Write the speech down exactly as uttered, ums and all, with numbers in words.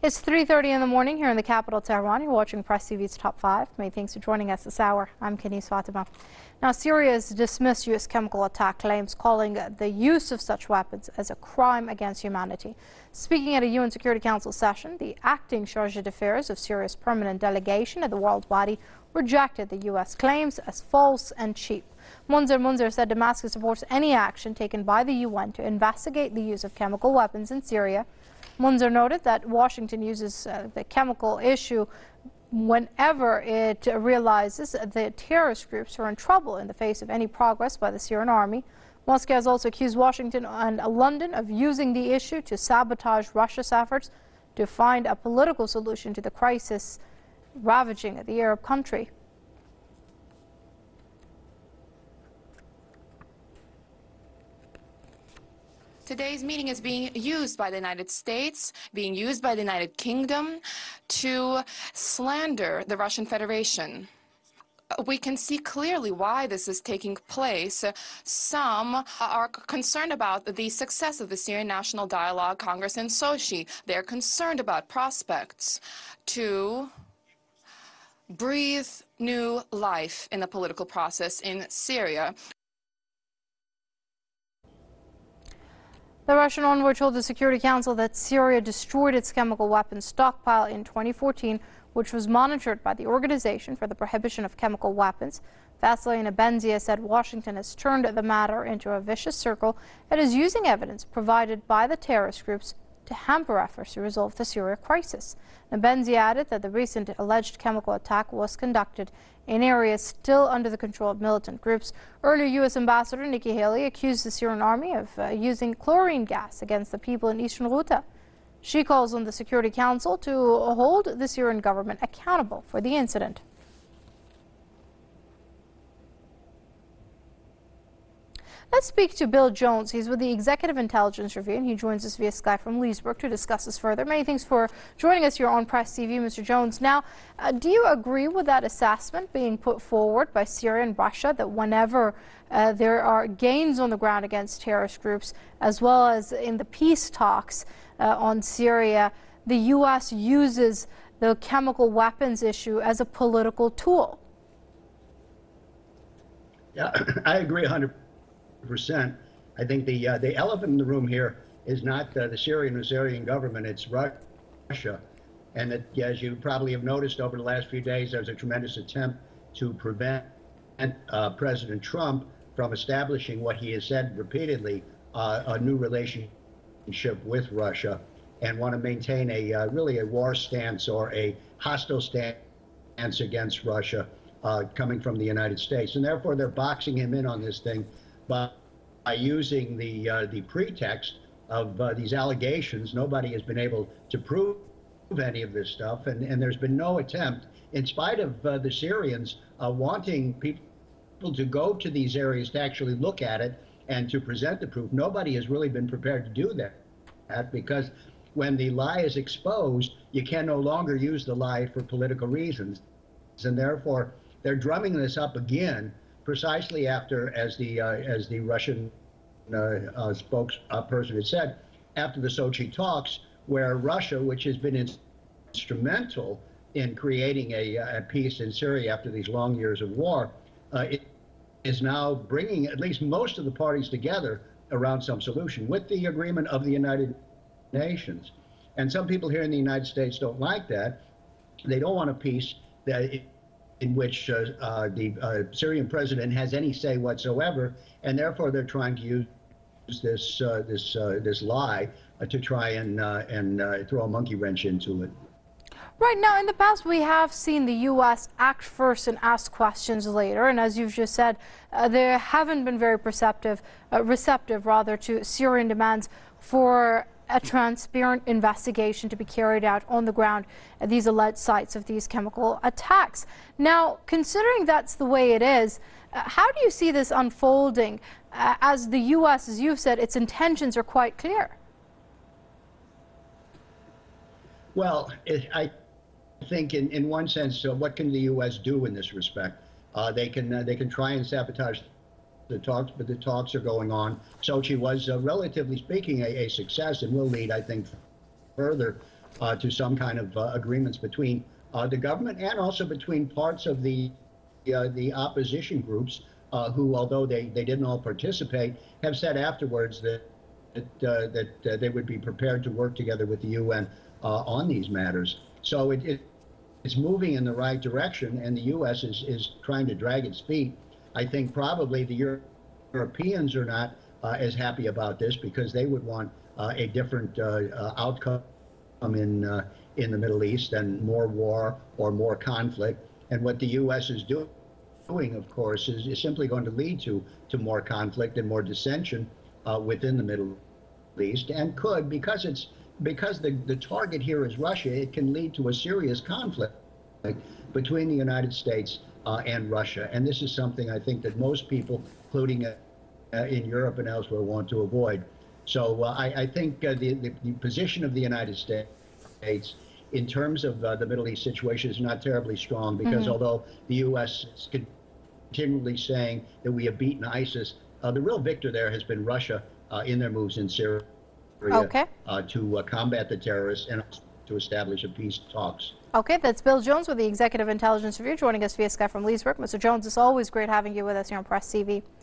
It's three thirty in the morning here in the capital, Tehran. You're watching Press T V's Top five. Many thanks for joining us this hour. I'm Kenise Fatima. Now, Syria has dismissed U S chemical attack claims, calling the use of such weapons as a crime against humanity. Speaking at a U N Security Council session, the acting charge d'affaires of Syria's permanent delegation at the world body rejected the U S claims as false and cheap. Munzer Munzer said Damascus supports any action taken by the U N to investigate the use of chemical weapons in Syria. Munzer noted that Washington uses uh, the chemical issue whenever it realizes that terrorist groups are in trouble in the face of any progress by the Syrian army. Moscow has also accused Washington and London of using the issue to sabotage Russia's efforts to find a political solution to the crisis ravaging the Arab country. Today's meeting is being used by the United States, being used by the United Kingdom to slander the Russian Federation. We can see clearly why this is taking place. Some are concerned about the success of the Syrian National Dialogue Congress in Sochi. They're concerned about prospects to breathe new life in the political process in Syria. The Russian envoy told the Security Council that Syria destroyed its chemical weapons stockpile in twenty fourteen, which was monitored by the Organization for the Prohibition of Chemical Weapons. Vasilina Benzia said Washington has turned the matter into a vicious circle and is using evidence provided by the terrorist groups to hamper efforts to resolve the Syria crisis. Benzia added that the recent alleged chemical attack was conducted in areas still under the control of militant groups. Earlier, U S Ambassador Nikki Haley accused the Syrian army of uh, using chlorine gas against the people in eastern Ghouta. She calls on the Security Council to hold the Syrian government accountable for the incident. Let's speak to Bill Jones. He's with the Executive Intelligence Review, and he joins us via Skype from Leesburg to discuss this further. Many thanks for joining us here on Press T V, Mister Jones. Now, uh, do you agree with that assessment being put forward by Syria and Russia that whenever uh, there are gains on the ground against terrorist groups, as well as in the peace talks uh, on Syria, the U S uses the chemical weapons issue as a political tool? Yeah, I agree one hundred percent. I think the uh, the elephant in the room here is not uh, the Syrian or Syrian government, it's Russia. And that, as you probably have noticed over the last few days, there's a tremendous attempt to prevent uh, President Trump from establishing what he has said repeatedly, uh, a new relationship with Russia, and want to maintain a uh, really a war stance or a hostile stance against Russia uh, coming from the United States. And therefore, they're boxing him in on this thing by, by using the uh, the pretext of uh, these allegations. Nobody has been able to prove any of this stuff, and, and there's been no attempt, in spite of uh, the Syrians uh, wanting people to go to these areas to actually look at it and to present the proof. Nobody has really been prepared to do that, that because when the lie is exposed, you can no longer use the lie for political reasons, and therefore they're drumming this up again precisely after, as the uh, as the Russian uh, uh, spokesperson had said, after the Sochi talks, where Russia, which has been instrumental in creating a, a peace in Syria after these long years of war, uh, it is now bringing at least most of the parties together around some solution with the agreement of the United Nations. And some people here in the United States don't like that. They don't want a peace that in which uh, uh, the uh, Syrian president has any say whatsoever, and therefore they're trying to use this uh, this uh, this lie uh, to try and uh, and uh, throw a monkey wrench into it. Right. Now, in the past, we have seen the U S act first and ask questions later, and as you've just said, uh, they haven't been very perceptive, uh, receptive rather, to Syrian demands for a transparent investigation to be carried out on the ground at these alleged sites of these chemical attacks. Now, considering that's the way it is, uh, how do you see this unfolding uh, as the U S, as you've said, its intentions are quite clear? Well, it, I think in, in one sense, uh, what can the U S do in this respect? Uh, they can uh, they can try and sabotage the talks, but the talks are going on. Sochi was, uh, relatively speaking, a, a success and will lead, I think, further uh, to some kind of uh, agreements between uh, the government and also between parts of the uh, the opposition groups uh, who, although they, they didn't all participate, have said afterwards that that, uh, that uh, they would be prepared to work together with the U N uh, on these matters. So it, it it's moving in the right direction, and the U S is is trying to drag its feet. I think probably the Euro Europeans are not uh, as happy about this because they would want uh, a different uh, uh, outcome in uh, in the Middle East and more war or more conflict. And what the U S is do doing, of course, is, is simply going to lead to to more conflict and more dissension uh, within the Middle East, and could, because it's because the the target here is Russia, it can lead to a serious conflict between the United States uh, and Russia. And this is something I think that most people, including uh, uh, in Europe and elsewhere, want to avoid. So uh, I, I think uh, the, the the position of the United States in terms of uh, the Middle East situation is not terribly strong, because mm-hmm. although the U S is continually saying that we have beaten ISIS, uh, the real victor there has been Russia uh, in their moves in Syria okay. uh, to uh, combat the terrorists and to establish a peace talks. Okay, that's Bill Jones with the Executive Intelligence Review, joining us via Skype from Leesburg. Mister Jones, it's always great having you with us here on Press T V.